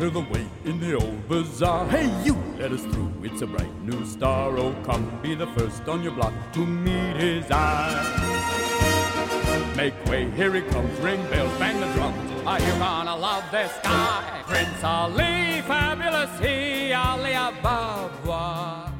clear the way in the old bazaar. Hey, you, let us through, it's a bright new star. Oh, come, be the first on your block to meet his eye. Make way, here he comes, ring bells, bang the drums. Are you gonna love this guy? Prince Ali, fabulous he, Ali Ababa.